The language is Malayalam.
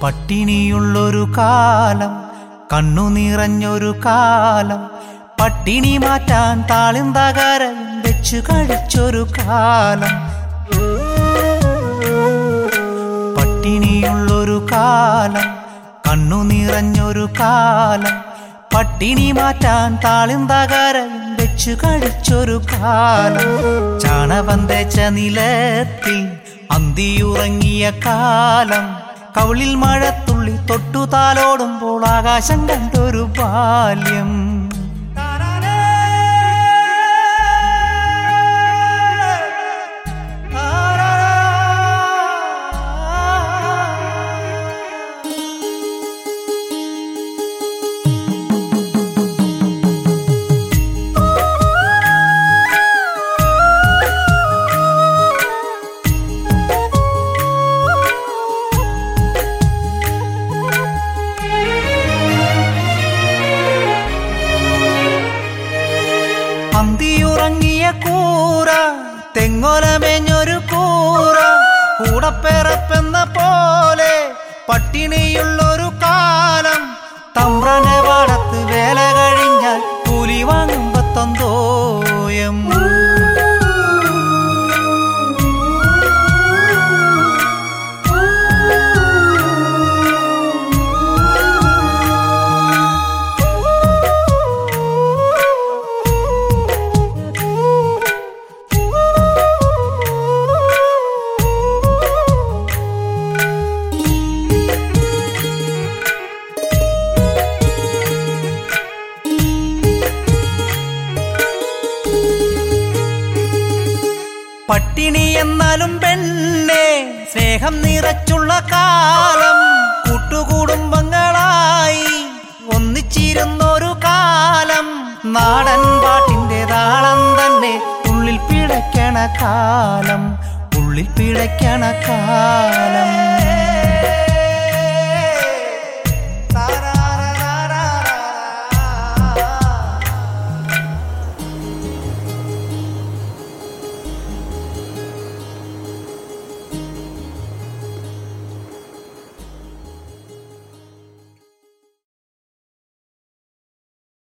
പട്ടിണിയുള്ളൊരു കാലം, കണ്ണു നിറഞ്ഞൊരു കാലം, പട്ടിണി മാറ്റാൻ താളിന്തകരം വെച്ചു കഴിച്ചൊരു കാലം. പട്ടിണിയുള്ളൊരു കാലം, കണ്ണു നിറഞ്ഞൊരു കാലം, പട്ടിണി മാറ്റാൻ താളിന്തകരം വെച്ചു കഴിച്ചൊരു കാലം. ചാണകം തേച്ച നിലത്തിൽ അന്തിയുറങ്ങിയ കാലം, കവിളിൽ മഴത്തുള്ളി തൊട്ടു താലോടുമ്പോൾ ആകാശം കണ്ടൊരു ബാല്യം. അന്തിയുറങ്ങിയ കൂറ, തെങ്ങോലമേഞ്ഞൊരു കൂറ, കൂടപ്പിറപ്പെന്ന പോലെ പട്ടിണിയുള്ളൊരു കാലം. തമ്പ്രന്റെ പാടത്ത് വേല കഴിഞ്ഞാൽ കൂലി വാങ്ങുമ്പോ തന്തോയം. പട്ടിണി എന്നാലും പെണ്ണെ സ്നേഹം നിറച്ചുള്ള കാലം, കൂട്ടുകുടുംബങ്ങളായി ഒന്നിച്ചിരുന്നൊരു കാലം. നാടൻ പാട്ടിന്റെ താളം തന്നെ ഉള്ളിൽ പിടയ്ക്കണ കാലം, ഉള്ളിൽ പിടയ്ക്കണ കാലം.